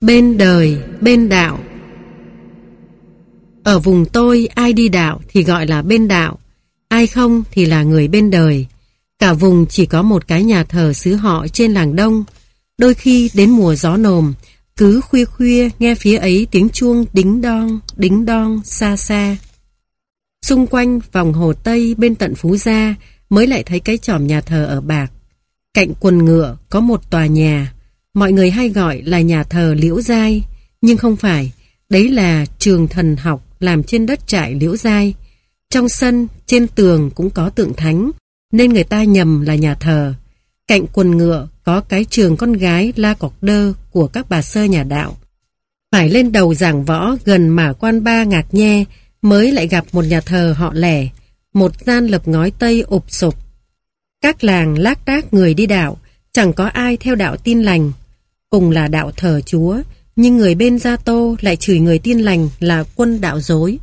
Bên đời, bên đạo. Ở vùng tôi, ai đi đạo thì gọi là bên đạo, ai không thì là người bên đời. Cả vùng chỉ có một cái nhà thờ xứ họ trên làng Đông. Đôi khi đến mùa gió nồm, cứ khuya khuya nghe phía ấy tiếng chuông đính đong xa xa. Xung quanh vòng hồ Tây bên tận Phú Gia mới lại thấy cái chòm nhà thờ ở Bạc. Cạnh quần ngựa có một tòa nhà, mọi người hay gọi là nhà thờ Liễu Giai, nhưng không phải, đấy là trường thần học làm trên đất trại Liễu Giai. Trong sân, trên tường cũng có tượng thánh, nên người ta nhầm là nhà thờ. Cạnh quần ngựa có cái trường con gái La Cọc Đơ của các bà sơ nhà đạo. Phải lên đầu giảng võ gần Mả Quan Ba Ngạc Nhe mới lại gặp một nhà thờ họ Lẻ, một gian lập ngói Tây ụp sụp. Các làng lác đác người đi đạo, chẳng có ai theo đạo Tin Lành. Cùng là đạo thờ Chúa, nhưng người bên Gia Tô lại chửi người Tin Lành là quân đạo dối.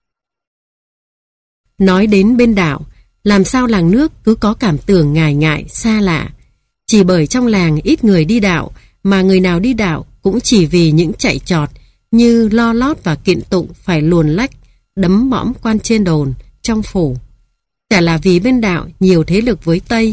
Nói đến bên đạo, làm sao làng nước cứ có cảm tưởng ngại ngại, xa lạ. Chỉ bởi trong làng ít người đi đạo, mà người nào đi đạo cũng chỉ vì những chạy trọt như lo lót và kiện tụng phải luồn lách, đấm mõm quan trên đồn, trong phủ. Chả là vì bên đạo nhiều thế lực với Tây.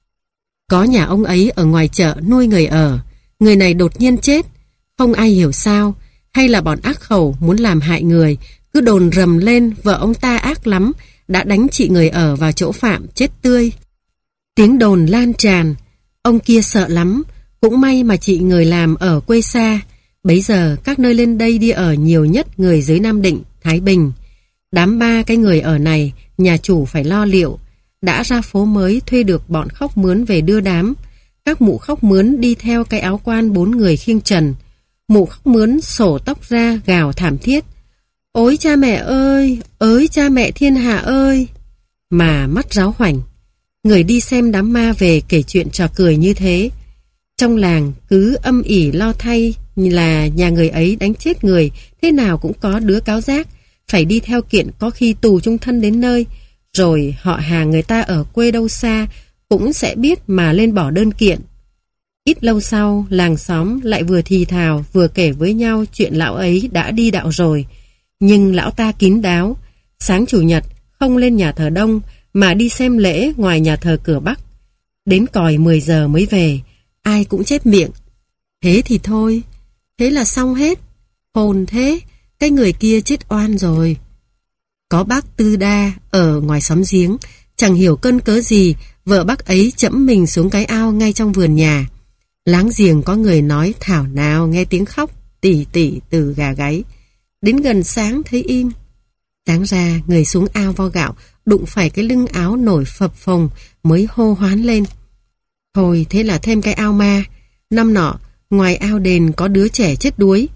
Có nhà ông ấy ở ngoài chợ nuôi người ở, người này đột nhiên chết, không ai hiểu sao, hay là bọn ác khẩu muốn làm hại người, cứ đồn rầm lên vợ ông ta ác lắm, đã đánh chị người ở vào chỗ phạm chết tươi. Tiếng đồn lan tràn, ông kia sợ lắm, cũng may mà chị người làm ở quê xa. Bấy giờ các nơi lên đây đi ở nhiều nhất người dưới Nam Định, Thái Bình. Đám ba cái người ở này, nhà chủ phải lo liệu, đã ra phố mới thuê được bọn khóc mướn về đưa đám. Các mụ khóc mướn đi theo cái áo quan 4 người khiêng trần. Mụ khóc mướn sổ tóc ra gào thảm thiết: "Ôi cha mẹ ơi, ới cha mẹ thiên hạ ơi!" Mà mắt ráo hoảnh. Người đi xem đám ma về kể chuyện trò cười như thế. Trong làng cứ âm ỉ lo thay là nhà người ấy đánh chết người, thế nào cũng có đứa cáo giác, phải đi theo kiện có khi tù chung thân đến nơi. Rồi họ hàng người ta ở quê đâu xa cũng sẽ biết mà lên bỏ đơn kiện. Ít lâu sau, làng xóm lại vừa thì thào vừa kể với nhau chuyện lão ấy đã đi đạo rồi. Nhưng lão ta kín đáo, sáng chủ nhật không lên nhà thờ Đông mà đi xem lễ ngoài nhà thờ cửa Bắc. Đến còi 10 giờ mới về, ai cũng chép miệng: "Thế thì thôi, thế là xong hết. Hồn thế, cái người kia chết oan rồi." Có bác Tư Đa ở ngoài xóm giếng, chẳng hiểu cơn cớ gì, vợ bác ấy chẫm mình xuống cái ao ngay trong vườn nhà. Láng giềng có người nói thảo nào nghe tiếng khóc tỉ tỉ từ gà gáy. Đến gần sáng thấy im. Sáng ra người xuống ao vo gạo, đụng phải cái lưng áo nổi phập phồng mới hô hoán lên. Thôi thế là thêm cái ao ma. Năm nọ, ngoài ao đền có đứa trẻ chết đuối.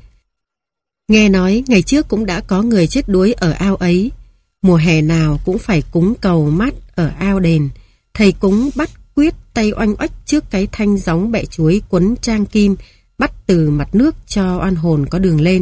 Nghe nói ngày trước cũng đã có người chết đuối ở ao ấy. Mùa hè nào cũng phải cúng cầu mát ở ao đền. Thầy cúng bắt quyết tay oanh oách trước cái thanh gióng bẹ chuối quấn trang kim, bắt từ mặt nước cho oan hồn có đường lên.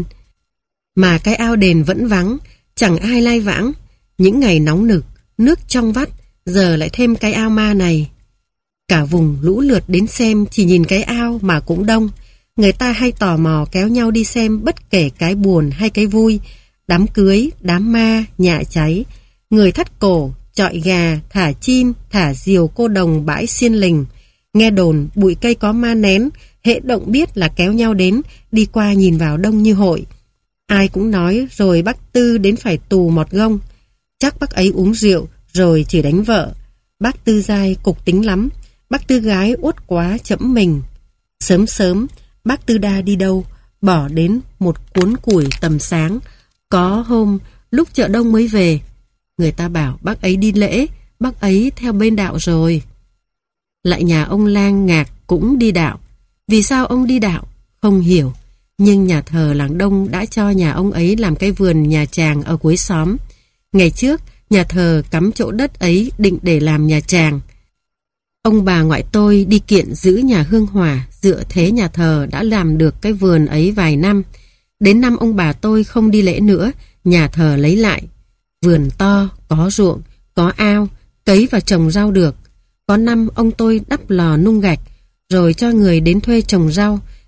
Mà cái ao đền vẫn vắng, chẳng ai lai vãng. Những ngày nóng nực, nước trong vắt, giờ lại thêm cái ao ma này. Cả vùng lũ lượt đến xem, chỉ nhìn cái ao mà cũng đông. Người ta hay tò mò kéo nhau đi xem bất kể cái buồn hay cái vui. Đám cưới, đám ma, nhạ cháy, người thắt cổ, chọi gà, thả chim, thả diều cô đồng bãi xiên lình. Nghe đồn bụi cây có ma nén, hễ động biết là kéo nhau đến, đi qua nhìn vào đông như hội. Ai cũng nói rồi bác Tư đến phải tù một gông. Chắc bác ấy uống rượu rồi chỉ đánh vợ. Bác Tư Giai cục tính lắm, bác Tư Gái uất quá chẫm mình. Sớm sớm, bác Tư Đa đi đâu, bỏ đến một cuốn củi tầm sáng. Có hôm, lúc chợ đông mới về. Người ta bảo bác ấy đi lễ, bác ấy theo bên đạo rồi. Lại nhà ông Lang Ngạc cũng đi đạo. Vì sao ông đi đạo? Không hiểu. Nhưng nhà thờ làng Đông đã cho nhà ông ấy làm cái vườn nhà tràng ở cuối xóm. Ngày trước, nhà thờ cắm chỗ đất ấy định để làm nhà tràng. Ông bà ngoại tôi đi kiện giữ nhà hương hỏa, dựa thế nhà thờ đã làm được cái vườn ấy vài năm. Đến năm ông bà tôi không đi lễ nữa, nhà thờ lấy lại. Vườn to, có ruộng, có ao, cấy và trồng rau được. Có năm ông tôi đắp lò nung gạch, rồi cho người đến thuê trồng rau,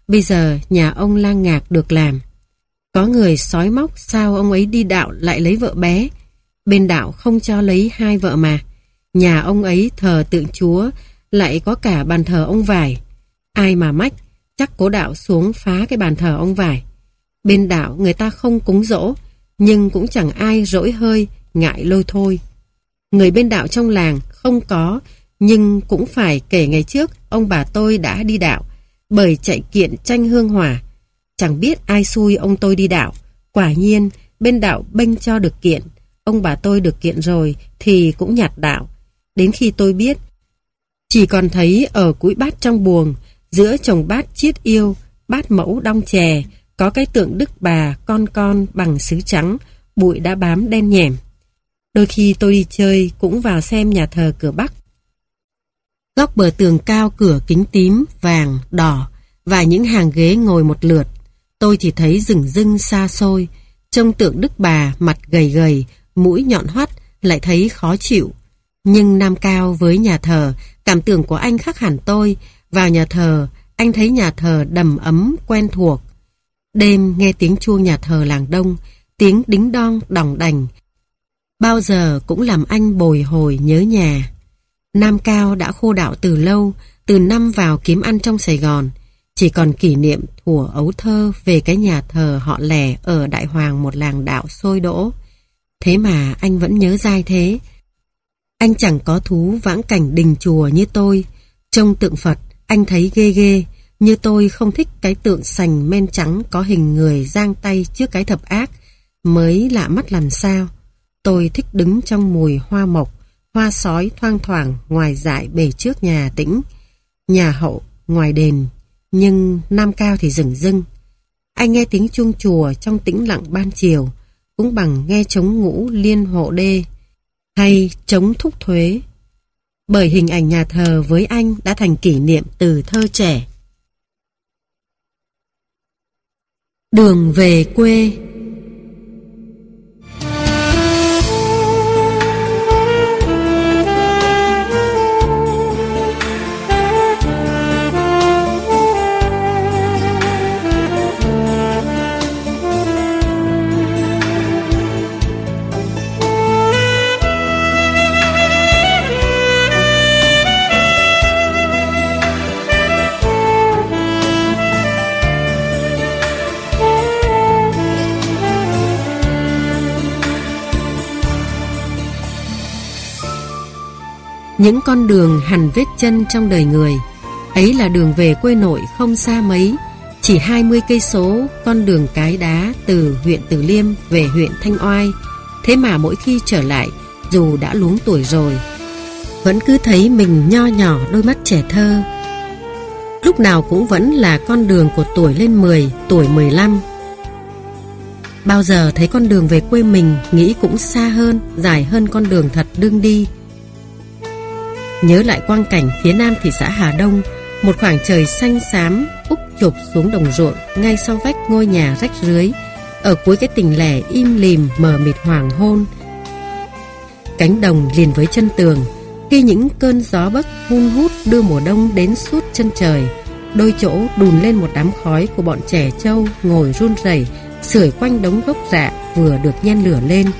Bây giờ nhà ông Lang Ngạc được làm. Có người sói móc sao ông ấy đi đạo lại lấy vợ bé. Bên đạo không cho lấy hai vợ mà. Nhà ông ấy thờ tượng Chúa, lại có cả bàn thờ ông Vải. Ai mà mách, chắc cố đạo xuống phá cái bàn thờ ông Vải. Bên đạo người ta không cúng giỗ, nhưng cũng chẳng ai rỗi hơi, ngại lôi thôi. Người bên đạo trong làng không có, nhưng cũng phải kể ngày trước ông bà tôi đã đi đạo, bởi chạy kiện tranh hương hỏa. Chẳng biết ai xui ông tôi đi đạo. Quả nhiên bên đạo bênh cho được kiện. Ông bà tôi được kiện rồi thì cũng nhạt đạo. Đến khi tôi biết, chỉ còn thấy ở cúi bát trong buồng, giữa chồng bát chiết yêu, bát mẫu đong chè, có cái tượng Đức Bà con bằng sứ trắng, bụi đã bám đen nhẻm. Đôi khi tôi đi chơi cũng vào xem nhà thờ cửa Bắc. Góc bờ tường cao cửa kính tím, vàng, đỏ và những hàng ghế ngồi một lượt. Tôi chỉ thấy rừng rưng xa xôi, trông tượng Đức Bà mặt gầy gầy, mũi nhọn hoắt lại thấy khó chịu. Nhưng Nam Cao với nhà thờ, cảm tưởng của anh khác hẳn tôi. Vào nhà thờ, anh thấy nhà thờ đầm ấm quen thuộc. Đêm nghe tiếng chuông nhà thờ làng Đông, tiếng đính đong đỏng đành, bao giờ cũng làm anh bồi hồi nhớ nhà. Nam Cao đã khô đạo từ lâu, từ năm vào kiếm ăn trong Sài Gòn. Chỉ còn kỷ niệm thuở ấu thơ về cái nhà thờ họ Lẻ ở Đại Hoàng, một làng đạo sôi đỗ. Thế mà anh vẫn nhớ dai thế. Anh chẳng có thú vãng cảnh đình chùa như tôi. Trông tượng Phật, anh thấy ghê ghê. Như tôi không thích cái tượng sành men trắng có hình người giang tay trước cái thập ác, mới lạ mắt làm sao. Tôi thích đứng trong mùi hoa mộc, hoa sói thoang thoảng ngoài dại bề trước nhà Tĩnh, nhà Hậu ngoài đền. Nhưng Nam Cao thì rừng rưng. Anh nghe tiếng chuông chùa trong tĩnh lặng ban chiều, cũng bằng nghe trống ngũ liên hộ đê hay trống thúc thuế. Bởi hình ảnh nhà thờ với anh đã thành kỷ niệm từ thơ trẻ. Đường về quê. Những con đường hằn vết chân trong đời người, ấy là đường về quê nội không xa mấy, chỉ 20 cây số con đường cái đá từ huyện Từ Liêm về huyện Thanh Oai. Thế mà mỗi khi trở lại, dù đã luống tuổi rồi, vẫn cứ thấy mình nho nhỏ đôi mắt trẻ thơ. Lúc nào cũng vẫn là con đường của tuổi lên 10, tuổi 15. Bao giờ thấy con đường về quê mình, nghĩ cũng xa hơn, dài hơn con đường thật đương đi. Nhớ lại quang cảnh phía nam thị xã Hà Đông, một khoảng trời xanh xám úp chụp xuống đồng ruộng ngay sau vách ngôi nhà rách rưới, ở cuối cái tỉnh lẻ im lìm mờ mịt hoàng hôn. Cánh đồng liền với chân tường, khi những cơn gió bấc hun hút đưa mùa đông đến suốt chân trời. Đôi chỗ đùn lên một đám khói của bọn trẻ trâu ngồi run rẩy sưởi quanh đống gốc rạ vừa được nhen lửa lên.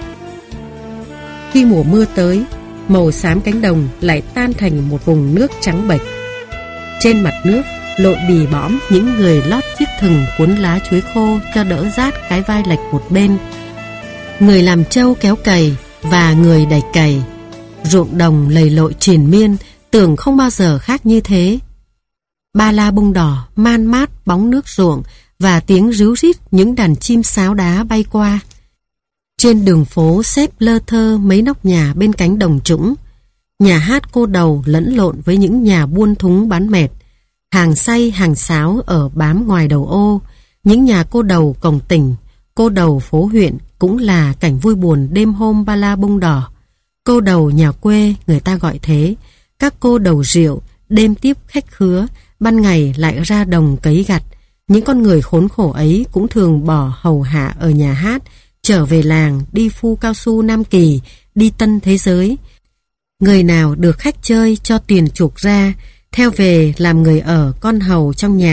Khi mùa mưa tới, màu xám cánh đồng lại tan thành một vùng nước trắng bệch. Trên mặt nước lội bì bõm những người lót chiếc thừng cuốn lá chuối khô cho đỡ rát cái vai lệch một bên. Người làm trâu kéo cày và người đẩy cày. Ruộng đồng lầy lội triền miên, tưởng không bao giờ khác như thế. Ba la bông đỏ man mát bóng nước ruộng và tiếng ríu rít những đàn chim sáo đá bay qua. Trên đường phố xếp lơ thơ mấy nóc nhà bên cánh đồng trũng. Nhà hát cô đầu lẫn lộn với những nhà buôn thúng bán mệt. Hàng xay hàng sáo ở bám ngoài đầu ô. Những nhà cô đầu cổng tỉnh, cô đầu phố huyện cũng là cảnh vui buồn đêm hôm ba la bông đỏ. Cô đầu nhà quê người ta gọi thế. Các cô đầu rượu đêm tiếp khách khứa, ban ngày lại ra đồng cấy gặt. Những con người khốn khổ ấy cũng thường bỏ hầu hạ ở nhà hát, trở về làng đi phu cao su Nam Kỳ, đi Tân Thế Giới. Người nào được khách chơi cho tiền chuộc ra, theo về làm người ở con hầu trong nhà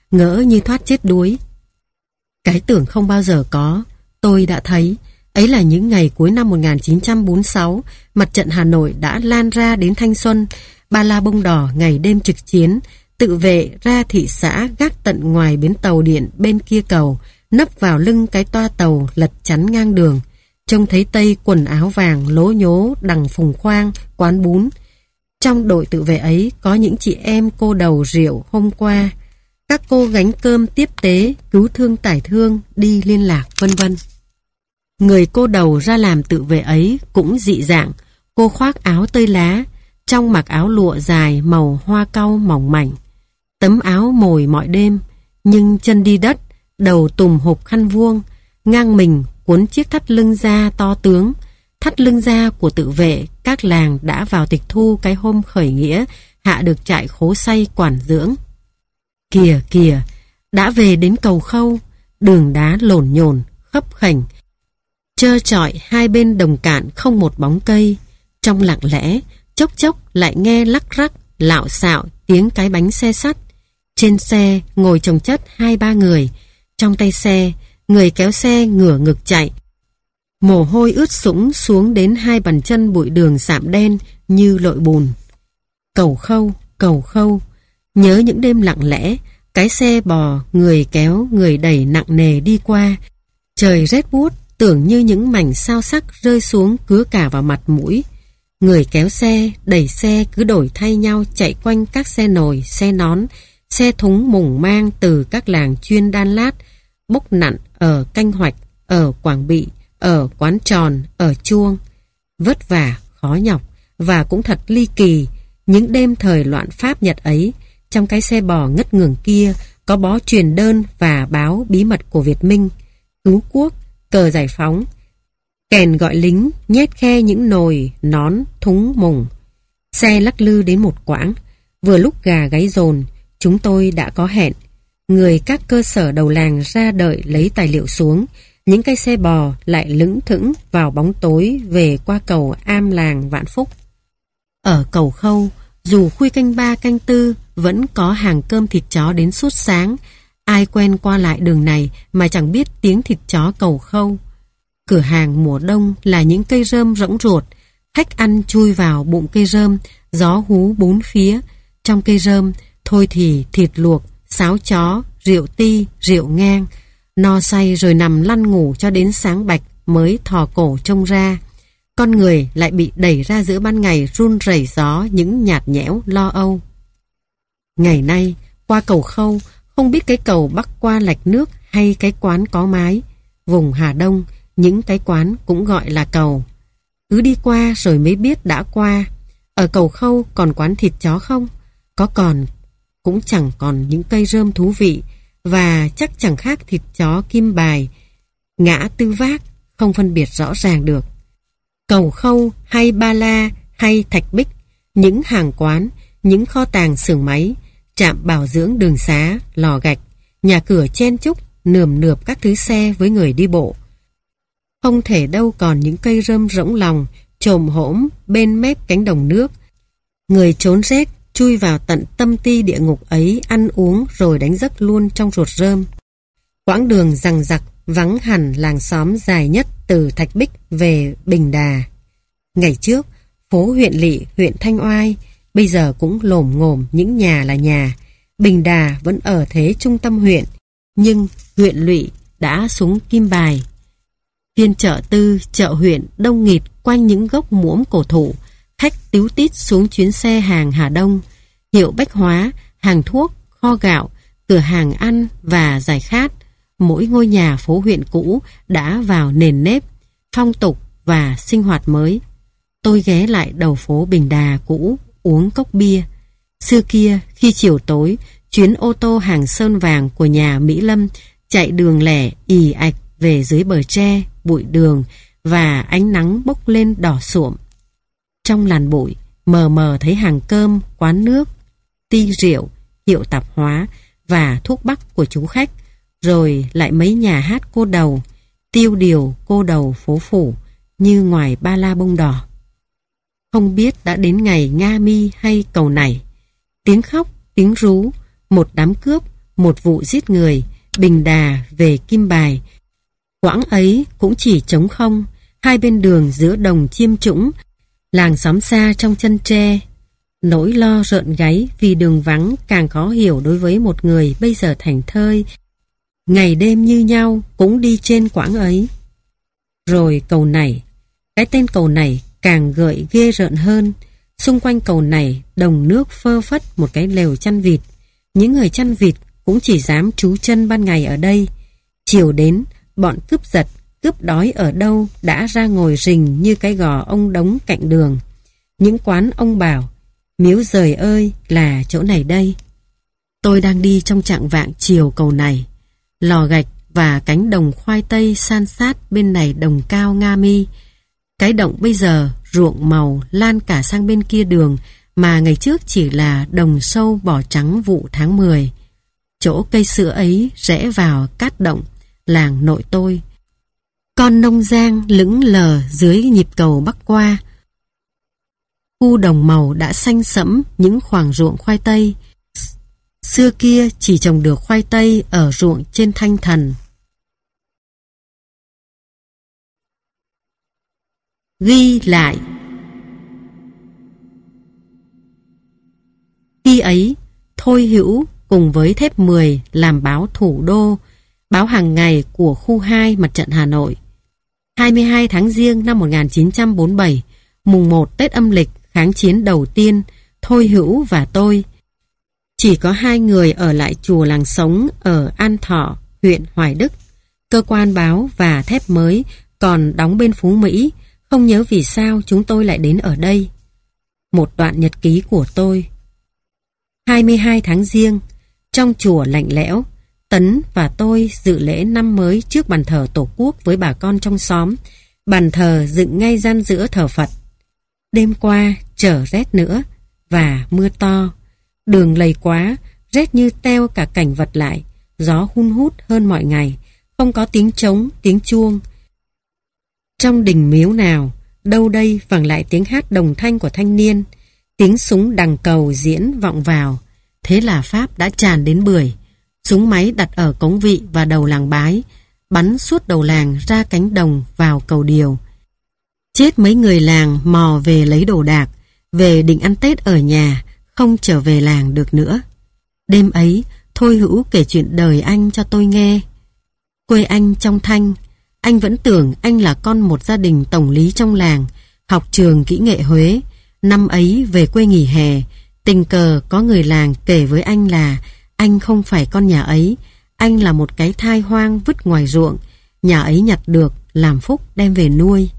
ngỡ như thoát chết đuối. Cái tưởng không bao giờ có, tôi đã thấy. Ấy là những ngày cuối năm 1946, mặt trận Hà Nội đã lan ra đến Thanh Xuân, ba la bông đỏ ngày đêm trực chiến, tự vệ ra thị xã gác tận ngoài bến tàu điện bên kia cầu, nấp vào lưng cái toa tàu lật chắn ngang đường. Trông thấy Tây quần áo vàng lố nhố đằng phùng khoang, quán bún. Trong đội tự vệ ấy có những chị em cô đầu rượu hôm qua, các cô gánh cơm tiếp tế, cứu thương tải thương, đi liên lạc vân vân. Người cô đầu ra làm tự vệ ấy cũng dị dạng. Cô khoác áo tơi lá, trong mặc áo lụa dài màu hoa cau mỏng mảnh. Tấm áo mồi mọi đêm, nhưng chân đi đất, đầu tùm hộp khăn vuông, ngang mình cuốn chiếc thắt lưng da to tướng. Thắt lưng da của tự vệ các làng đã vào tịch thu cái hôm khởi nghĩa hạ được trại Khố Say quản dưỡng. Kìa kìa, đã về đến cầu Khâu, đường đá lổn nhổn, khấp khểnh, trơ trọi hai bên đồng cạn không một bóng cây. Trong lặng lẽ, chốc chốc lại nghe lắc rắc, lạo xạo tiếng cái bánh xe sắt. Trên xe ngồi chồng chất 2-3 người, trong tay xe, người kéo xe ngửa ngực chạy. Mồ hôi ướt sũng xuống đến 2 bàn chân bụi đường sạm đen như lội bùn. Cầu Khâu, cầu Khâu, nhớ những đêm lặng lẽ, cái xe bò, người kéo, người đẩy nặng nề đi qua. Trời rét buốt, tưởng như những mảnh sao sắc rơi xuống cứa cả vào mặt mũi. Người kéo xe, đẩy xe cứ đổi thay nhau chạy quanh các xe nồi, xe nón, xe thúng mùng mang từ các làng chuyên đan lát, bốc nặn ở Canh Hoạch, ở Quảng Bị, ở Quán Tròn, ở Chuông. Vất vả, khó nhọc và cũng thật ly kỳ. Những đêm thời loạn Pháp Nhật ấy, trong cái xe bò ngất ngưởng kia có bó truyền đơn và báo bí mật của Việt Minh, cứu quốc, cờ giải phóng, kèn gọi lính, nhét khe những nồi, nón, thúng mùng. Xe lắc lư đến một quãng, vừa lúc gà gáy dồn, chúng tôi đã có hẹn. Người các cơ sở đầu làng ra đợi lấy tài liệu xuống, những cái xe bò lại lững thững vào bóng tối về qua cầu Am Làng Vạn Phúc. Ở cầu Khâu, dù khuya canh 3 canh 4 vẫn có hàng cơm thịt chó đến suốt sáng. Ai quen qua lại đường này mà chẳng biết tiếng thịt chó cầu Khâu. Cửa hàng mùa đông là những cây rơm rỗng ruột, khách ăn chui vào bụng cây rơm, gió hú bốn phía. Trong cây rơm thôi thì thịt luộc, sáo chó, rượu ti, rượu ngang. No say rồi nằm lăn ngủ cho đến sáng bạch mới thò cổ trông ra. Con người lại bị đẩy ra giữa ban ngày run rẩy gió những nhạt nhẽo lo âu. Ngày nay qua cầu Khâu, không biết cái cầu bắc qua lạch nước hay cái quán có mái. Vùng Hà Đông, những cái quán cũng gọi là cầu. Cứ đi qua rồi mới biết đã qua. Ở cầu Khâu còn quán thịt chó không? Có còn, cũng chẳng còn những cây rơm thú vị, và chắc chẳng khác thịt chó Kim Bài, Ngã Tư Vác, không phân biệt rõ ràng được. Cầu Khâu hay Ba La hay Thạch Bích, những hàng quán, những kho tàng xưởng máy, trạm bảo dưỡng đường xá, lò gạch, nhà cửa chen chúc, nườm nượp các thứ xe với người đi bộ. Không thể đâu còn những cây rơm rỗng lòng, chồm hổm bên mép cánh đồng nước. Người trốn rét chui vào tận tâm ti địa ngục ấy ăn uống rồi đánh giấc luôn trong ruột rơm. Quãng đường giằng giặc vắng hẳn làng xóm dài nhất từ Thạch Bích về Bình Đà. Ngày trước, phố huyện Lỵ, huyện Thanh Oai, bây giờ cũng lồm ngồm những nhà là nhà. Bình Đà vẫn ở thế trung tâm huyện, nhưng huyện Lỵ đã xuống Kim Bài. Phiên chợ tư, chợ huyện đông nghịt quanh những gốc muỗng cổ thụ, khách tíu tít xuống chuyến xe hàng Hà Đông, hiệu bách hóa, hàng thuốc, kho gạo, cửa hàng ăn và giải khát. Mỗi ngôi nhà phố huyện cũ đã vào nền nếp, phong tục và sinh hoạt mới. Tôi ghé lại đầu phố Bình Đà cũ uống cốc bia. Xưa kia, khi chiều tối, chuyến ô tô hàng sơn vàng của nhà Mỹ Lâm chạy đường lẻ ì ạch về dưới bờ tre, bụi đường và ánh nắng bốc lên đỏ sụm. Trong làn bụi, mờ mờ thấy hàng cơm, quán nước, ti rượu, hiệu tạp hóa và thuốc bắc của chú khách, rồi lại mấy nhà hát cô đầu, tiêu điều cô đầu phố phủ như ngoài Ba La Bông Đỏ. Không biết đã đến ngày Nga Mi hay cầu này, tiếng khóc, tiếng rú, một đám cướp, một vụ giết người, Bình Đà về Kim Bài. Quãng ấy cũng chỉ trống không, hai bên đường giữa đồng chiêm trũng, làng xóm xa trong chân tre. Nỗi lo rợn gáy vì đường vắng càng khó hiểu đối với một người bây giờ thảnh thơi, ngày đêm như nhau cũng đi trên quãng ấy. Rồi cầu nảy, cái tên cầu nảy càng gợi ghê rợn hơn. Xung quanh cầu nảy đồng nước phơ phất một cái lều chăn vịt. Những người chăn vịt cũng chỉ dám trú chân ban ngày ở đây. Chiều đến, bọn cướp giật, cướp đói ở đâu đã ra ngồi rình như cái gò ông đống cạnh đường. Những quán ông bảo, miếu giời ơi là chỗ này đây. Tôi đang đi trong trạng vạng chiều cầu này. Lò gạch và cánh đồng khoai tây san sát bên này đồng cao Nga Mi. Cái động bây giờ ruộng màu lan cả sang bên kia đường mà ngày trước chỉ là đồng sâu bò trắng vụ tháng 10. Chỗ cây sữa ấy rẽ vào cát động, làng nội tôi. Con nông giang lững lờ dưới nhịp cầu bắc qua. Khu đồng màu đã xanh sẫm những khoảng ruộng khoai tây. Xưa kia chỉ trồng được khoai tây ở ruộng trên Thanh Thần. Ghi lại. Khi ấy, Thôi Hữu cùng với Thép 10 làm báo Thủ Đô, báo hàng ngày của khu 2 Mặt trận Hà Nội. 22 tháng Giêng năm 1947, mùng 1 Tết âm lịch kháng chiến đầu tiên, Thôi Hữu và tôi chỉ có 2 người ở lại chùa làng sống ở An Thọ, huyện Hoài Đức. Cơ quan báo và Thép mới còn đóng bên Phú Mỹ. Không nhớ vì sao chúng tôi lại đến ở đây. Một đoạn nhật ký của tôi. 22 tháng Giêng, trong chùa lạnh lẽo, Tấn và tôi dự lễ năm mới trước bàn thờ Tổ quốc với bà con trong xóm. Bàn thờ dựng ngay gian giữa thờ Phật. Đêm qua trở rét nữa và mưa to. Đường lầy quá, rét như teo cả cảnh vật lại. Gió hun hút hơn mọi ngày, không có tiếng trống, tiếng chuông. Trong đình miếu nào, đâu đây vẳng lại tiếng hát đồng thanh của thanh niên. Tiếng súng đằng cầu diễn vọng vào. Thế là Pháp đã tràn đến Bưởi. Súng máy đặt ở cống vị và đầu làng Bái, bắn suốt đầu làng ra cánh đồng vào cầu Điều. Chết mấy người làng mò về lấy đồ đạc, về định ăn Tết ở nhà, không trở về làng được nữa. Đêm ấy, Thôi Hữu kể chuyện đời anh cho tôi nghe. Quê anh trong Thanh, anh vẫn tưởng anh là con một gia đình tổng lý trong làng, học trường kỹ nghệ Huế. Năm ấy về quê nghỉ hè, tình cờ có người làng kể với anh là anh không phải con nhà ấy, anh là một cái thai hoang vứt ngoài ruộng, nhà ấy nhặt được, làm phúc đem về nuôi.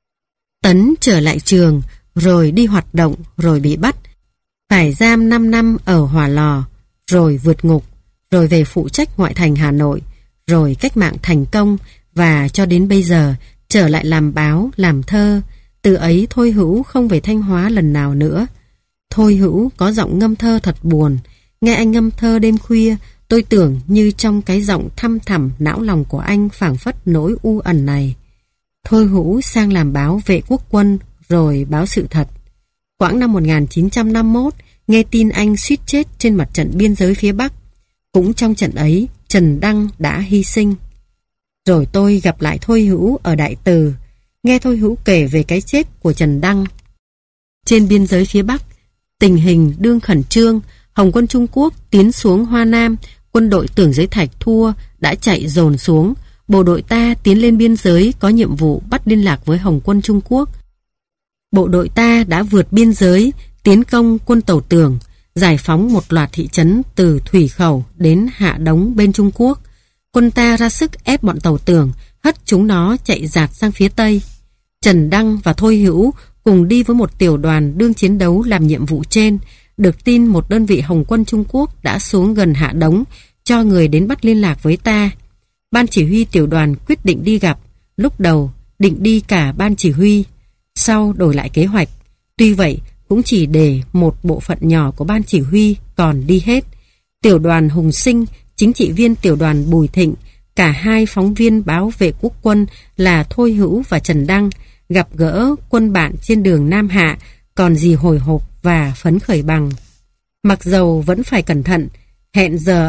Tấn trở lại trường, rồi đi hoạt động, rồi bị bắt, phải giam 5 năm ở Hỏa Lò, rồi vượt ngục, rồi về phụ trách ngoại thành Hà Nội, rồi cách mạng thành công và cho đến bây giờ trở lại làm báo, làm thơ. Từ ấy Thôi Hữu không về Thanh Hóa lần nào nữa. Thôi Hữu có giọng ngâm thơ thật buồn. Nghe anh ngâm thơ đêm khuya, tôi tưởng như trong cái giọng thăm thẳm não lòng của anh phảng phất nỗi u ẩn này. Thôi Hữu sang làm báo Vệ Quốc Quân, rồi báo Sự Thật. Quãng năm 1951, nghe tin anh suýt chết trên mặt trận biên giới phía Bắc. Cũng trong trận ấy, Trần Đăng đã hy sinh. Rồi tôi gặp lại Thôi Hữu ở Đại Từ, nghe Thôi Hữu kể về cái chết của Trần Đăng. Trên biên giới phía Bắc, tình hình đương khẩn trương, Hồng quân Trung Quốc tiến xuống Hoa Nam, quân đội Tưởng Giới Thạch thua, đã chạy dồn xuống. Bộ đội ta tiến lên biên giới có nhiệm vụ bắt liên lạc với Hồng quân Trung Quốc. Bộ đội ta đã vượt biên giới, tiến công quân Tàu Tưởng, giải phóng một loạt thị trấn từ Thủy Khẩu đến Hạ Đống bên Trung Quốc. Quân ta ra sức ép bọn Tàu Tưởng, hất chúng nó chạy dạt sang phía Tây. Trần Đăng và Thôi Hữu cùng đi với một tiểu đoàn đương chiến đấu làm nhiệm vụ trên. Được tin một đơn vị Hồng quân Trung Quốc đã xuống gần Hạ Đống, cho người đến bắt liên lạc với ta. Ban chỉ huy tiểu đoàn quyết định đi gặp. Lúc đầu định đi cả ban chỉ huy, sau đổi lại kế hoạch. Tuy vậy cũng chỉ để một bộ phận nhỏ của ban chỉ huy còn đi hết. Tiểu đoàn Hùng Sinh, chính trị viên tiểu đoàn Bùi Thịnh, cả hai phóng viên báo Vệ Quốc Quân là Thôi Hữu và Trần Đăng gặp gỡ quân bạn trên đường Nam Hạ, còn gì hồi hộp và phấn khởi bằng. Mặc dầu vẫn phải cẩn thận, hẹn giờ ấy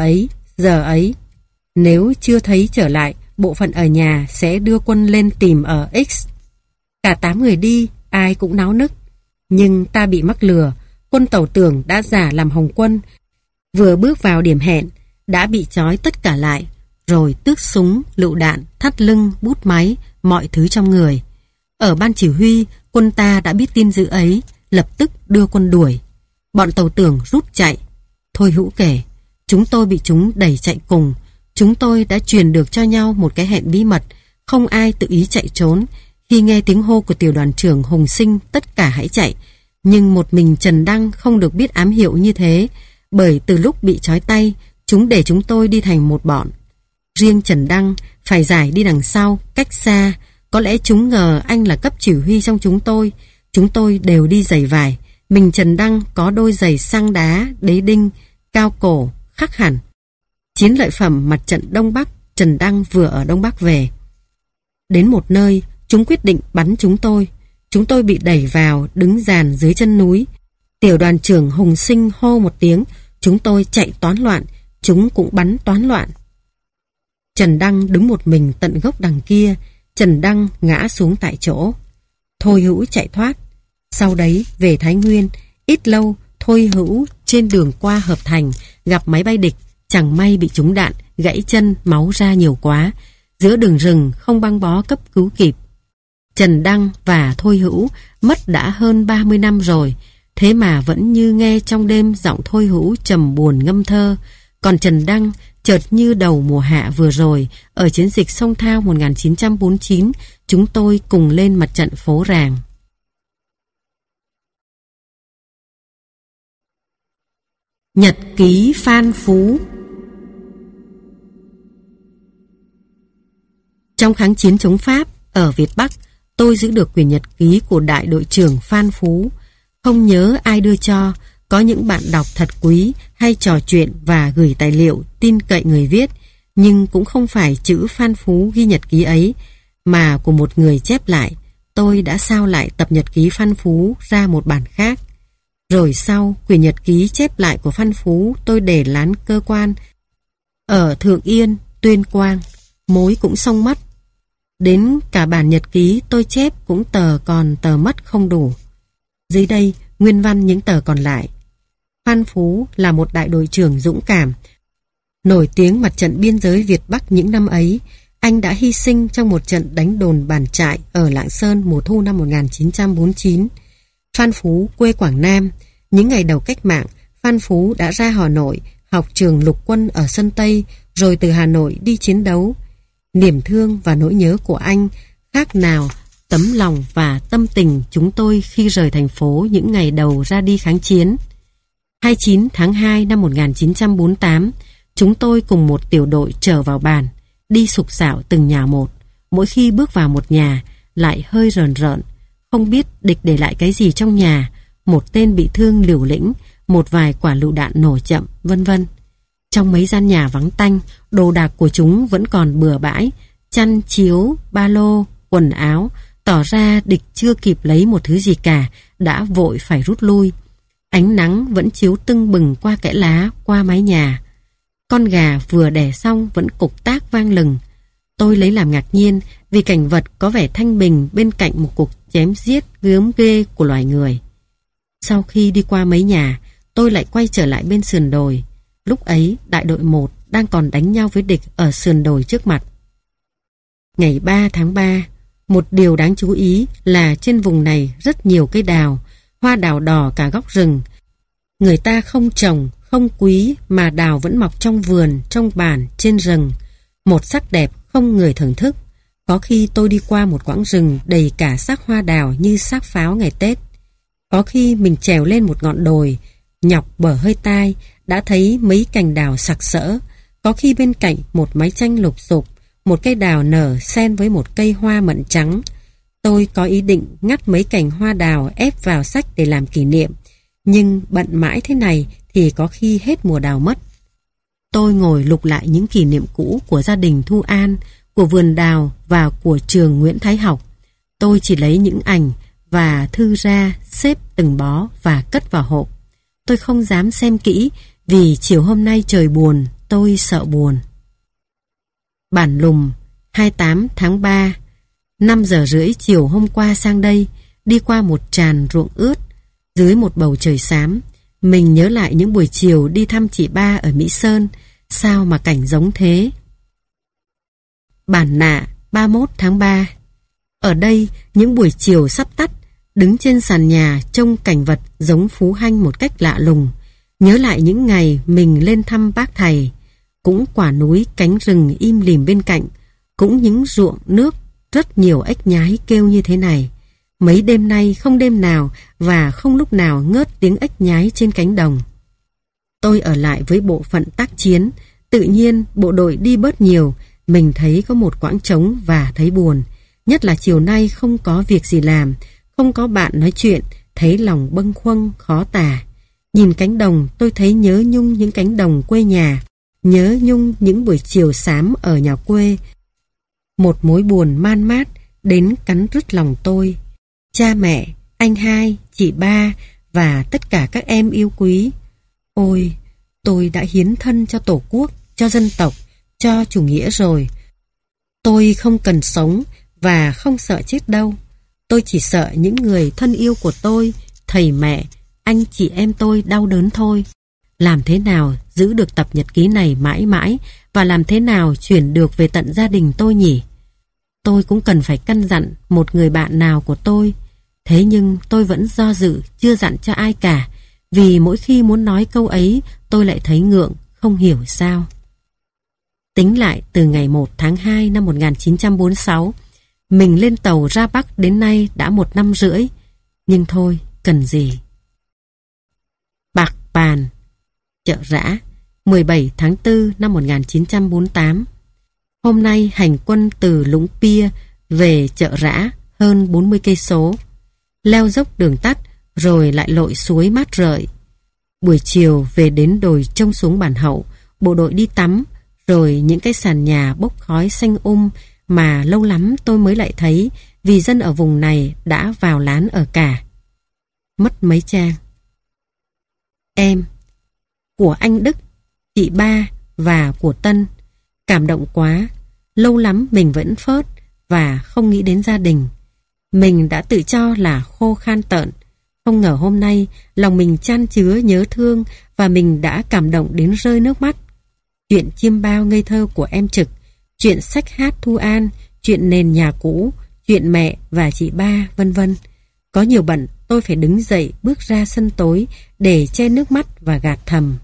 giờ ấy, nếu chưa thấy trở lại, bộ phận ở nhà sẽ đưa quân lên tìm ở X. Cả 8 người đi, ai cũng náo nức. Nhưng ta bị mắc lừa, quân tàu tưởng đã giả làm Hồng quân. Vừa bước vào điểm hẹn, đã bị trói tất cả lại, rồi tước súng, lựu đạn, thắt lưng, bút máy, mọi thứ trong người. Ở ban chỉ huy, quân ta đã biết tin dữ ấy, lập tức đưa quân đuổi. Bọn tàu tưởng rút chạy. Thôi Hữu kể, chúng tôi bị chúng đẩy chạy cùng. Chúng tôi đã truyền được cho nhau một cái hẹn bí mật, không ai tự ý chạy trốn. Khi nghe tiếng hô của tiểu đoàn trưởng Hùng Sinh, tất cả hãy chạy. Nhưng một mình Trần Đăng không được biết ám hiệu như thế, bởi từ lúc bị trói tay, chúng để chúng tôi đi thành một bọn. Riêng Trần Đăng phải giải đi đằng sau, cách xa. Có lẽ chúng ngờ anh là cấp chỉ huy trong chúng tôi. Chúng tôi đều đi giày vải. Mình Trần Đăng có đôi giày xăng đá, đế đinh, cao cổ, khắc hẳn. Chiến lợi phẩm mặt trận Đông Bắc, Trần Đăng vừa ở Đông Bắc về. Đến một nơi, chúng quyết định bắn chúng tôi. Chúng tôi bị đẩy vào, đứng dàn dưới chân núi. Tiểu đoàn trưởng Hùng Sinh hô một tiếng, chúng tôi chạy toán loạn, chúng cũng bắn toán loạn. Trần Đăng đứng một mình tận gốc đằng kia. Trần Đăng ngã xuống tại chỗ. Thôi Hữu chạy thoát. Sau đấy về Thái Nguyên. Ít lâu Thôi Hữu trên đường qua Hợp Thành gặp máy bay địch, chẳng may bị trúng đạn, gãy chân, máu ra nhiều quá. Giữa đường rừng không băng bó cấp cứu kịp. Trần Đăng và Thôi Hữu mất đã hơn 30 năm rồi, thế mà vẫn như nghe trong đêm giọng Thôi Hữu trầm buồn ngâm thơ. Còn Trần Đăng chợt như đầu mùa hạ vừa rồi, ở chiến dịch Sông Thao 1949, chúng tôi cùng lên mặt trận phố Ràng. Nhật ký Phan Phú. Trong kháng chiến chống Pháp ở Việt Bắc, tôi giữ được quyển nhật ký của đại đội trưởng Phan Phú. Không nhớ ai đưa cho, có những bạn đọc thật quý hay trò chuyện và gửi tài liệu tin cậy người viết, nhưng cũng không phải chữ Phan Phú ghi nhật ký ấy, mà của một người chép lại. Tôi đã sao lại tập nhật ký Phan Phú ra một bản khác. Rồi sau, quyển nhật ký chép lại của Phan Phú tôi để lán cơ quan ở Thượng Yên, Tuyên Quang, mối cũng xong mất. Đến cả bản nhật ký tôi chép cũng tờ còn tờ mất không đủ. Dưới đây, nguyên văn những tờ còn lại. Phan Phú là một đại đội trưởng dũng cảm, nổi tiếng mặt trận biên giới Việt Bắc những năm ấy. Anh đã hy sinh trong một trận đánh đồn Bản Trại ở Lạng Sơn mùa thu năm 1949. Phan Phú quê Quảng Nam. Những ngày đầu cách mạng, Phan Phú đã ra Hà Nội học trường lục quân ở Sơn Tây, rồi từ Hà Nội đi chiến đấu. Niềm thương và nỗi nhớ của anh khác nào tấm lòng và tâm tình chúng tôi khi rời thành phố những ngày đầu ra đi kháng chiến. 29 tháng 2 năm 1948, chúng tôi cùng một tiểu đội trở vào bản, đi sục sạo từng nhà một. Mỗi khi bước vào một nhà, lại hơi rờn rợn, không biết địch để lại cái gì trong nhà, một tên bị thương liều lĩnh, một vài quả lựu đạn nổ chậm, vân vân. Trong mấy gian nhà vắng tanh, đồ đạc của chúng vẫn còn bừa bãi, chăn chiếu, ba lô, quần áo, tỏ ra địch chưa kịp lấy một thứ gì cả, đã vội phải rút lui. Ánh nắng vẫn chiếu tưng bừng qua kẽ lá, qua mái nhà. Con gà vừa đẻ xong vẫn cục tác vang lừng. Tôi lấy làm ngạc nhiên vì cảnh vật có vẻ thanh bình bên cạnh một cuộc chém giết gớm ghê của loài người. Sau khi đi qua mấy nhà, tôi lại quay trở lại bên sườn đồi. Lúc ấy, đại đội 1 đang còn đánh nhau với địch ở sườn đồi trước mặt. Ngày 3 tháng 3, một điều đáng chú ý là trên vùng này rất nhiều cây đào, hoa đào đỏ cả góc rừng. Người ta không trồng, không quý mà đào vẫn mọc trong vườn, trong bản, trên rừng. Một sắc đẹp không người thưởng thức. Có khi tôi đi qua một quãng rừng đầy cả xác hoa đào như xác pháo ngày Tết. Có khi mình trèo lên một ngọn đồi, nhọc bờ hơi tai, đã thấy mấy cành đào sặc sỡ. Có khi bên cạnh một mái tranh lụp xụp, một cây đào nở xen với một cây hoa mận trắng. Tôi có ý định ngắt mấy cành hoa đào ép vào sách để làm kỷ niệm, nhưng bận mãi thế này thì có khi hết mùa đào mất. Tôi ngồi lục lại những kỷ niệm cũ của gia đình Thu An, của vườn đào và của trường Nguyễn Thái Học. Tôi chỉ lấy những ảnh và thư ra, xếp từng bó và cất vào hộp. Tôi không dám xem kỹ vì chiều hôm nay trời buồn, tôi sợ buồn. Bản Lùng, 28 tháng 3, 5 giờ rưỡi chiều hôm qua sang đây, đi qua một tràn ruộng ướt, dưới một bầu trời xám, mình nhớ lại những buổi chiều đi thăm chị ba ở Mỹ Sơn, sao mà cảnh giống thế. Bản Nạ, 31 tháng 3. Ở đây, những buổi chiều sắp tắt, đứng trên sàn nhà trông cảnh vật giống Phú Hanh một cách lạ lùng, nhớ lại những ngày mình lên thăm bác thầy, cũng quả núi cánh rừng im lìm bên cạnh, cũng những ruộng nước rất nhiều ếch nhái kêu như thế này. Mấy đêm nay không đêm nào và không lúc nào ngớt tiếng ếch nhái trên cánh đồng. Tôi ở lại với bộ phận tác chiến, tự nhiên bộ đội đi bớt nhiều, mình thấy có một quãng trống và thấy buồn. Nhất là chiều nay không có việc gì làm, không có bạn nói chuyện, thấy lòng bâng khuâng khó tả. Nhìn cánh đồng tôi thấy nhớ nhung những cánh đồng quê nhà, nhớ nhung những buổi chiều xám ở nhà quê. Một mối buồn man mát đến cắn rứt lòng tôi. Cha mẹ, anh hai, chị ba và tất cả các em yêu quý. Ôi, tôi đã hiến thân cho Tổ quốc, cho dân tộc, cho chủ nghĩa rồi. Tôi không cần sống và không sợ chết đâu. Tôi chỉ sợ những người thân yêu của tôi, thầy mẹ, anh chị em tôi đau đớn thôi. Làm thế nào giữ được tập nhật ký này mãi mãi và làm thế nào chuyển được về tận gia đình tôi nhỉ? Tôi cũng cần phải căn dặn một người bạn nào của tôi. Thế nhưng tôi vẫn do dự chưa dặn cho ai cả, vì mỗi khi muốn nói câu ấy tôi lại thấy ngượng, không hiểu sao. Tính lại từ ngày 1 tháng 2 năm 1946, mình lên tàu ra Bắc đến nay đã 1 năm rưỡi. Nhưng thôi, cần gì? Bạc Bàn, Chợ Rã, 17 tháng 4 năm 1948. Hôm nay hành quân từ Lũng Pia về Chợ Rã hơn 40 cây số. Leo dốc đường tắt rồi lại lội suối mát rượi. Buổi chiều về đến đồi trông xuống Bản Hậu, bộ đội đi tắm, rồi những cái sàn nhà bốc khói xanh mà lâu lắm tôi mới lại thấy, vì dân ở vùng này đã vào lán ở cả. Mất mấy trang. Em, của anh Đức, chị ba và của Tân. Cảm động quá, lâu lắm mình vẫn phớt và không nghĩ đến gia đình. Mình đã tự cho là khô khan tợn. Không ngờ hôm nay lòng mình chan chứa nhớ thương và mình đã cảm động đến rơi nước mắt. Chuyện chiêm bao ngây thơ của em Trực, chuyện sách hát Thu An, chuyện nền nhà cũ, chuyện mẹ và chị ba, vân vân. Có nhiều bận, tôi phải đứng dậy bước ra sân tối để che nước mắt và gạt thầm.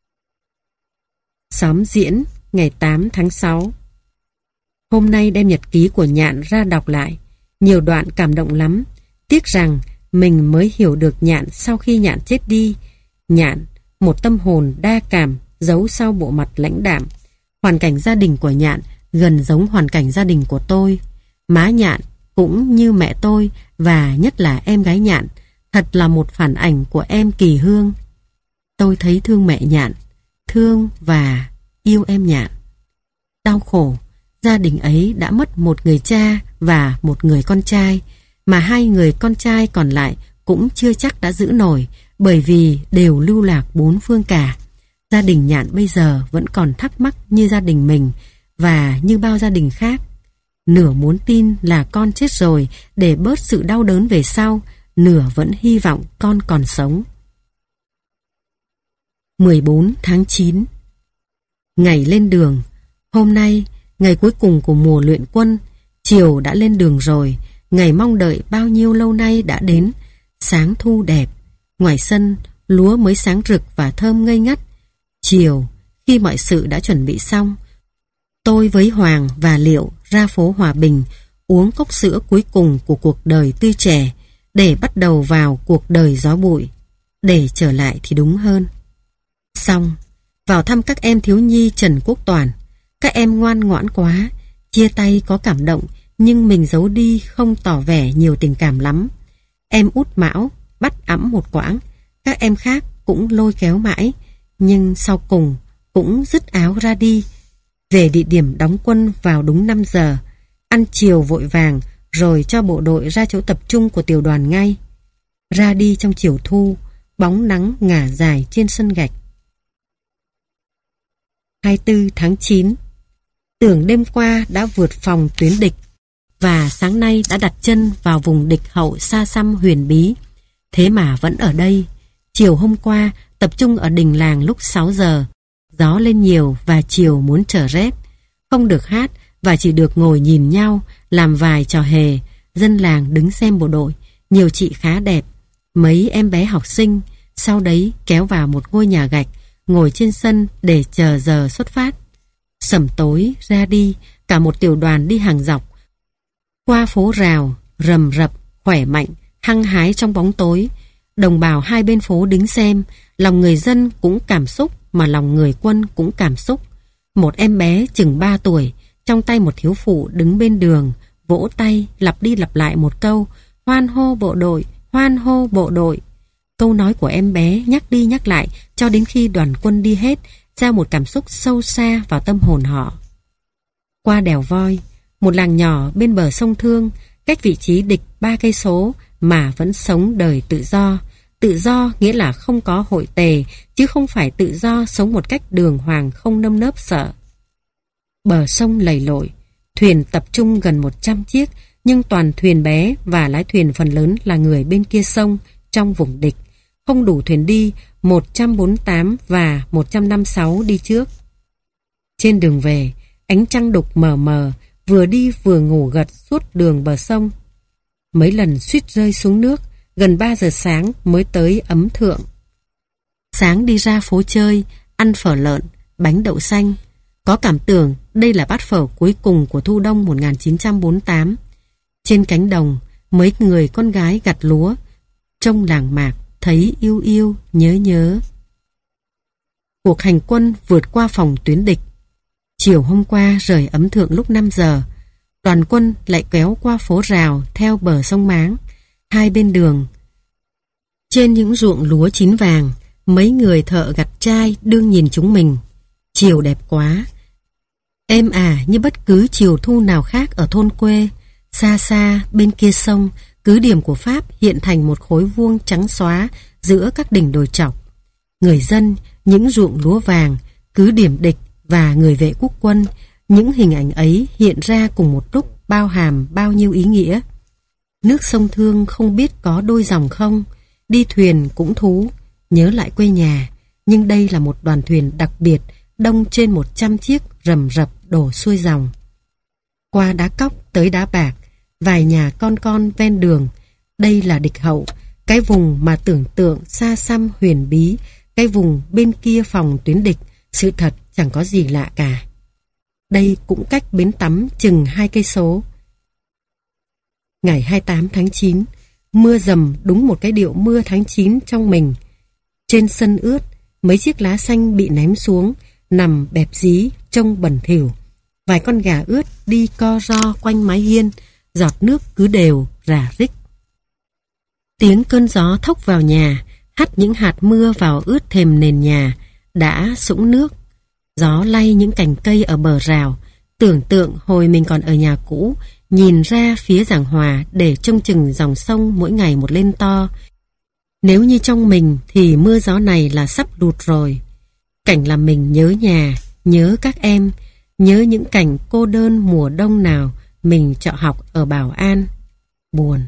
Xóm Diễn, ngày 8 tháng 6. Hôm nay đem nhật ký của Nhạn ra đọc lại. Nhiều đoạn cảm động lắm. Tiếc rằng mình mới hiểu được Nhạn sau khi Nhạn chết đi. Nhạn, một tâm hồn đa cảm, giấu sau bộ mặt lãnh đạm. Hoàn cảnh gia đình của Nhạn gần giống hoàn cảnh gia đình của tôi. Má Nhạn cũng như mẹ tôi và nhất là em gái Nhạn. Thật là một phản ảnh của em Kỳ Hương. Tôi thấy thương mẹ Nhạn, thương và yêu em Nhạn. Đau khổ, gia đình ấy đã mất một người cha và một người con trai, mà hai người con trai còn lại cũng chưa chắc đã giữ nổi, bởi vì đều lưu lạc bốn phương cả. Gia đình Nhạn bây giờ vẫn còn thắc mắc như gia đình mình và như bao gia đình khác. Nửa muốn tin là con chết rồi để bớt sự đau đớn về sau, nửa vẫn hy vọng con còn sống. 14 tháng 9. Ngày lên đường. Hôm nay, ngày cuối cùng của mùa luyện quân. Chiều đã lên đường rồi. Ngày mong đợi bao nhiêu lâu nay đã đến. Sáng thu đẹp. Ngoài sân, lúa mới sáng rực và thơm ngây ngất. Chiều, khi mọi sự đã chuẩn bị xong, tôi với Hoàng và Liệu ra phố Hòa Bình uống cốc sữa cuối cùng của cuộc đời tươi trẻ để bắt đầu vào cuộc đời gió bụi. Để trở lại thì đúng hơn. Xong, vào thăm các em thiếu nhi Trần Quốc Toàn. Các em ngoan ngoãn quá. Chia tay có cảm động, nhưng mình giấu đi không tỏ vẻ nhiều tình cảm lắm. Em Út Mão bắt ẵm một quãng. Các em khác cũng lôi kéo mãi, nhưng sau cùng cũng dứt áo ra đi. Về địa điểm đóng quân vào đúng 5 giờ. Ăn chiều vội vàng, rồi cho bộ đội ra chỗ tập trung của tiểu đoàn ngay. Ra đi trong chiều thu, bóng nắng ngả dài trên sân gạch. 24 tháng 9. Tưởng đêm qua đã vượt phòng tuyến địch và sáng nay đã đặt chân vào vùng địch hậu xa xăm huyền bí. Thế mà vẫn ở đây. Chiều hôm qua tập trung ở đình làng lúc 6 giờ. Gió lên nhiều và chiều muốn trở rét. Không được hát và chỉ được ngồi nhìn nhau, làm vài trò hề. Dân làng đứng xem bộ đội. Nhiều chị khá đẹp. Mấy em bé học sinh. Sau đấy kéo vào một ngôi nhà gạch, ngồi trên sân để chờ giờ xuất phát. Sẩm tối ra đi, cả một tiểu đoàn đi hàng dọc. Qua phố rào, rầm rập, khỏe mạnh, hăng hái trong bóng tối. Đồng bào hai bên phố đứng xem, lòng người dân cũng cảm xúc mà lòng người quân cũng cảm xúc. Một em bé chừng 3 tuổi, trong tay một thiếu phụ đứng bên đường, vỗ tay lặp đi lặp lại một câu: hoan hô bộ đội, hoan hô bộ đội. Câu nói của em bé nhắc đi nhắc lại cho đến khi đoàn quân đi hết, gieo một cảm xúc sâu xa vào tâm hồn họ. Qua đèo Voi, một làng nhỏ bên bờ sông Thương, cách vị trí địch 3 cây số mà vẫn sống đời tự do. Tự do nghĩa là không có hội tề, chứ không phải tự do sống một cách đường hoàng không nơm nớp sợ. Bờ sông lầy lội, thuyền tập trung gần 100 chiếc, nhưng toàn thuyền bé và lái thuyền phần lớn là người bên kia sông, trong vùng địch. Không đủ thuyền đi, 148 và 156 đi trước. Trên đường về, ánh trăng đục mờ mờ, vừa đi vừa ngủ gật suốt đường bờ sông. Mấy lần suýt rơi xuống nước, gần 3 giờ sáng mới tới Ấm Thượng. Sáng đi ra phố chơi, ăn phở lợn, bánh đậu xanh. Có cảm tưởng đây là bát phở cuối cùng của thu đông 1948. Trên cánh đồng, mấy người con gái gặt lúa. Trông làng mạc, thấy yêu yêu, nhớ nhớ. Cuộc hành quân vượt qua phòng tuyến địch. Chiều hôm qua rời Ấm Thượng lúc 5 giờ. Toàn quân lại kéo qua phố rào theo bờ sông Máng. Hai bên đường, trên những ruộng lúa chín vàng, mấy người thợ gặt trai đương nhìn chúng mình. Chiều đẹp quá, êm ả như bất cứ chiều thu nào khác ở thôn quê. Xa xa bên kia sông, cứ điểm của Pháp hiện thành một khối vuông trắng xóa giữa các đỉnh đồi trọc. Người dân, những ruộng lúa vàng, cứ điểm địch và người vệ quốc quân, những hình ảnh ấy hiện ra cùng một lúc bao hàm bao nhiêu ý nghĩa. Nước sông Thương không biết có đôi dòng không, đi thuyền cũng thú, nhớ lại quê nhà, nhưng đây là một đoàn thuyền đặc biệt, đông trên 100 chiếc rầm rập đổ xuôi dòng. Qua đá cóc tới đá bạc, vài nhà con ven đường, đây là địch hậu, cái vùng mà tưởng tượng xa xăm huyền bí, cái vùng bên kia phòng tuyến địch, sự thật chẳng có gì lạ cả. Đây cũng cách bến tắm chừng 2 cây số. Ngày 28 tháng 9, mưa dầm đúng một cái điệu mưa tháng 9 trong mình. Trên sân ướt, mấy chiếc lá xanh bị ném xuống, nằm bẹp dí, trông bẩn thỉu. Vài con gà ướt đi co ro quanh mái hiên, giọt nước cứ đều, rả rích. Tiếng cơn gió thốc vào nhà, hắt những hạt mưa vào ướt thềm nền nhà, đã sũng nước. Gió lay những cành cây ở bờ rào, tưởng tượng hồi mình còn ở nhà cũ, nhìn ra phía Giảng Hòa để trông chừng dòng sông mỗi ngày một lên to. Nếu như trong mình thì mưa gió này là sắp lụt rồi. Cảnh làm mình nhớ nhà, nhớ các em, nhớ những cảnh cô đơn mùa đông nào mình trọ học ở Bảo An. Buồn.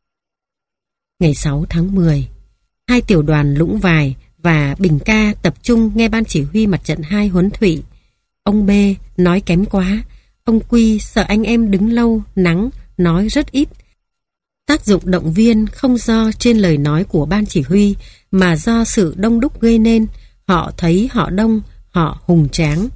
Ngày 6 tháng 10, 2 tiểu đoàn Lũng Vài và Bình Ca tập trung nghe ban chỉ huy mặt trận 2 huấn thủy. Ông B nói kém quá, ông Quy sợ anh em đứng lâu, nắng, nói rất ít. Tác dụng động viên không do trên lời nói của ban chỉ huy, mà do sự đông đúc gây nên. Họ thấy họ đông, họ hùng tráng.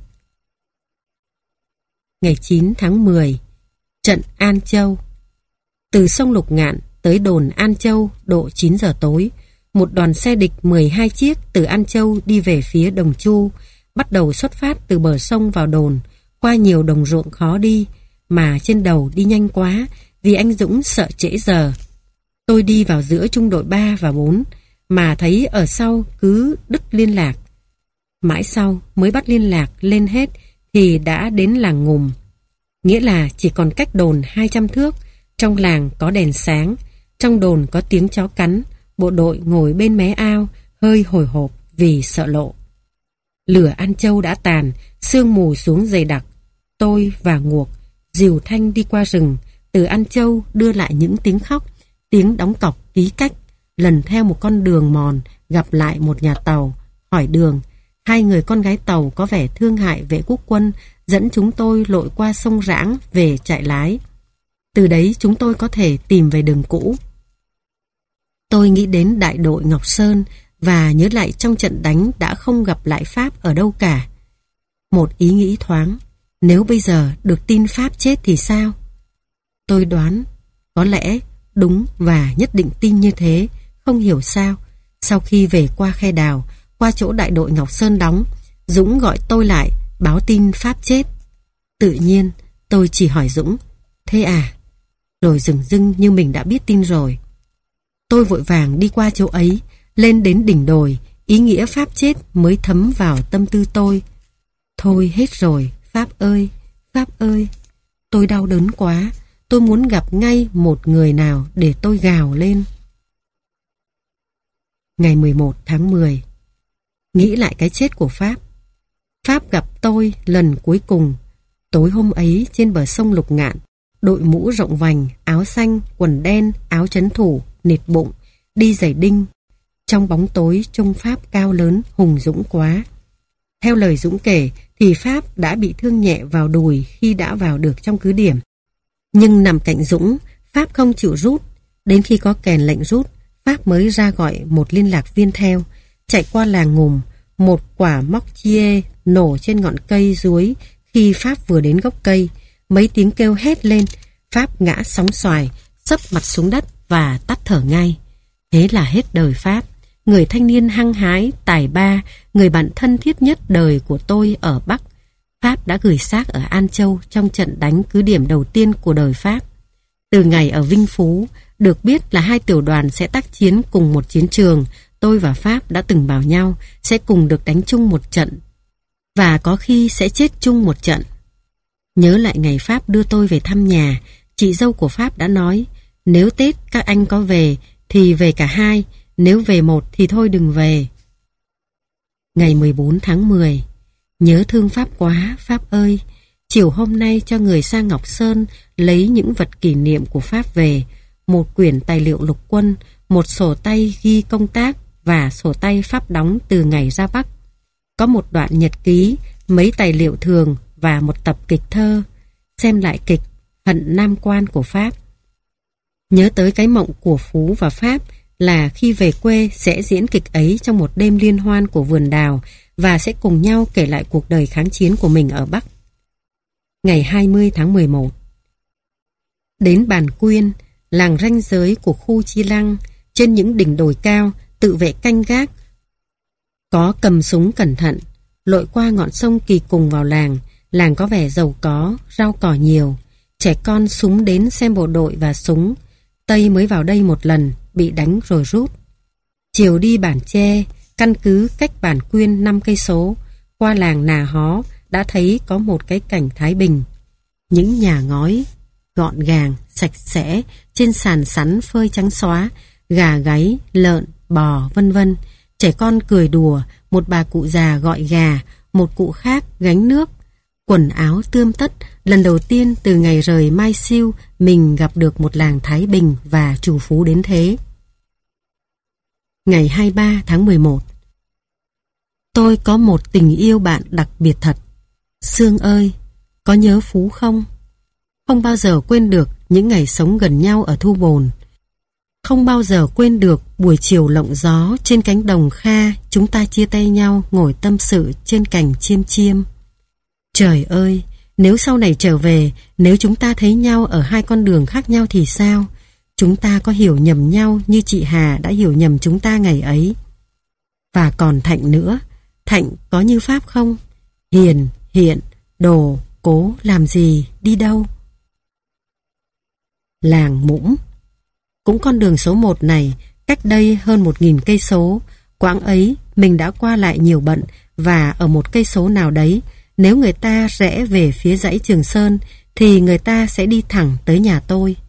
Ngày 9 tháng 10, trận An Châu. Từ sông Lục Ngạn tới đồn An Châu độ 9 giờ tối, một đoàn xe địch 12 chiếc từ An Châu đi về phía Đồng Chu, bắt đầu xuất phát từ bờ sông vào đồn, qua nhiều đồng ruộng khó đi, mà trên đầu đi nhanh quá vì anh Dũng sợ trễ giờ. Tôi đi vào giữa trung đội 3 và 4, mà thấy ở sau cứ đứt liên lạc. Mãi sau mới bắt liên lạc lên hết thì đã đến làng Ngùm. Nghĩa là chỉ còn cách đồn 200 thước, trong làng có đèn sáng, trong đồn có tiếng chó cắn, bộ đội ngồi bên mé ao, hơi hồi hộp vì sợ lộ. Lửa An Châu đã tàn, sương mù xuống dày đặc. Tôi và Nguộc dìu Thanh đi qua rừng, từ An Châu đưa lại những tiếng khóc, tiếng đóng cọc ký cách. Lần theo một con đường mòn, gặp lại một nhà tàu, hỏi đường. Hai người con gái tàu có vẻ thương hại vệ quốc quân, dẫn chúng tôi lội qua sông Rãng về trại lái. Từ đấy chúng tôi có thể tìm về đường cũ. Tôi nghĩ đến đại đội Ngọc Sơn và nhớ lại trong trận đánh đã không gặp lại Pháp ở đâu cả. Một ý nghĩ thoáng, nếu bây giờ được tin Pháp chết thì sao? Tôi đoán, có lẽ đúng và nhất định tin như thế, không hiểu sao. Sau khi về qua khe đào, qua chỗ đại đội Ngọc Sơn đóng, Dũng gọi tôi lại, báo tin Pháp chết. Tự nhiên, tôi chỉ hỏi Dũng, thế à? Rồi dửng dưng như mình đã biết tin rồi. Tôi vội vàng đi qua chỗ ấy, lên đến đỉnh đồi, ý nghĩa Pháp chết mới thấm vào tâm tư tôi. Thôi hết rồi, Pháp ơi, Pháp ơi. Tôi đau đớn quá, tôi muốn gặp ngay một người nào để tôi gào lên. Ngày 11 tháng 10. Nghĩ lại cái chết của Pháp. Pháp gặp tôi lần cuối cùng, tối hôm ấy trên bờ sông Lục Ngạn, đội mũ rộng vành, áo xanh, quần đen, áo trấn thủ, nịt bụng, đi giày đinh. Trong bóng tối trông Pháp cao lớn, hùng dũng quá. Theo lời Dũng kể thì Pháp đã bị thương nhẹ vào đùi khi đã vào được trong cứ điểm. Nhưng nằm cạnh Dũng, Pháp không chịu rút. Đến khi có kèn lệnh rút, Pháp mới ra gọi một liên lạc viên theo. Chạy qua làng Ngùm, một quả móc chia nổ trên ngọn cây duối. Khi Pháp vừa đến gốc cây, mấy tiếng kêu hét lên, Pháp ngã sóng xoài, sấp mặt xuống đất và tắt thở ngay. Thế là hết đời Pháp, người thanh niên hăng hái, tài ba, người bạn thân thiết nhất đời của tôi ở Bắc. Pháp đã gửi xác ở An Châu trong trận đánh cứ điểm đầu tiên của đời Pháp. Từ ngày ở Vinh Phú, được biết là hai tiểu đoàn sẽ tác chiến cùng một chiến trường, tôi và Pháp đã từng bảo nhau sẽ cùng được đánh chung một trận và có khi sẽ chết chung một trận. Nhớ lại ngày Pháp đưa tôi về thăm nhà, chị dâu của Pháp đã nói, nếu Tết các anh có về thì về cả hai, nếu về một thì thôi đừng về. Ngày 14 tháng 10. Nhớ thương Pháp quá, Pháp ơi. Chiều hôm nay cho người sang Ngọc Sơn lấy những vật kỷ niệm của Pháp về, một quyển tài liệu lục quân, một sổ tay ghi công tác và sổ tay Pháp đóng từ ngày ra Bắc. Có một đoạn nhật ký, mấy tài liệu thường và một tập kịch thơ. Xem lại kịch Hận Nam Quan của Pháp. Nhớ tới cái mộng của Phú và Pháp là khi về quê sẽ diễn kịch ấy trong một đêm liên hoan của vườn đào và sẽ cùng nhau kể lại cuộc đời kháng chiến của mình ở Bắc. Ngày 20 tháng 11. Đến Bàn Quyên, làng ranh giới của khu Chi Lăng, trên những đỉnh đồi cao, tự vệ canh gác. Có cầm súng cẩn thận, lội qua ngọn sông Kỳ Cùng vào làng có vẻ giàu có, rau cỏ nhiều. Trẻ con súng đến xem bộ đội và súng. Tây mới vào đây một lần, bị đánh rồi rút. Chiều đi Bản Tre, căn cứ cách Bản Quyên 5 cây số, qua làng Nà Hó đã thấy có một cái cảnh thái bình. Những nhà ngói gọn gàng, sạch sẽ, trên sàn sắn phơi trắng xóa, gà gáy, lợn, bò, vân vân. Trẻ con cười đùa, một bà cụ già gọi gà, một cụ khác gánh nước. Quần áo tươm tất, lần đầu tiên từ ngày rời Mai Siêu mình gặp được một làng thái bình và trù phú đến thế. Ngày 23 tháng 11. Tôi có một tình yêu bạn đặc biệt thật. Sương ơi, có nhớ Phú không? Không bao giờ quên được những ngày sống gần nhau ở Thu Bồn. Không bao giờ quên được buổi chiều lộng gió trên cánh đồng Kha, chúng ta chia tay nhau ngồi tâm sự trên cành chiêm chiêm. Trời ơi, nếu sau này trở về, nếu chúng ta thấy nhau ở hai con đường khác nhau thì sao? Chúng ta có hiểu nhầm nhau như chị Hà đã hiểu nhầm chúng ta ngày ấy. Và còn Thạnh nữa, Thạnh có như Pháp không? Hiền, hiện, đồ, cố, làm gì, đi đâu? Làng Mũm. Cũng con đường số 1 này, cách đây hơn 1000 cây số, quãng ấy mình đã qua lại nhiều bận và ở một cây số nào đấy, nếu người ta rẽ về phía dãy Trường Sơn thì người ta sẽ đi thẳng tới nhà tôi.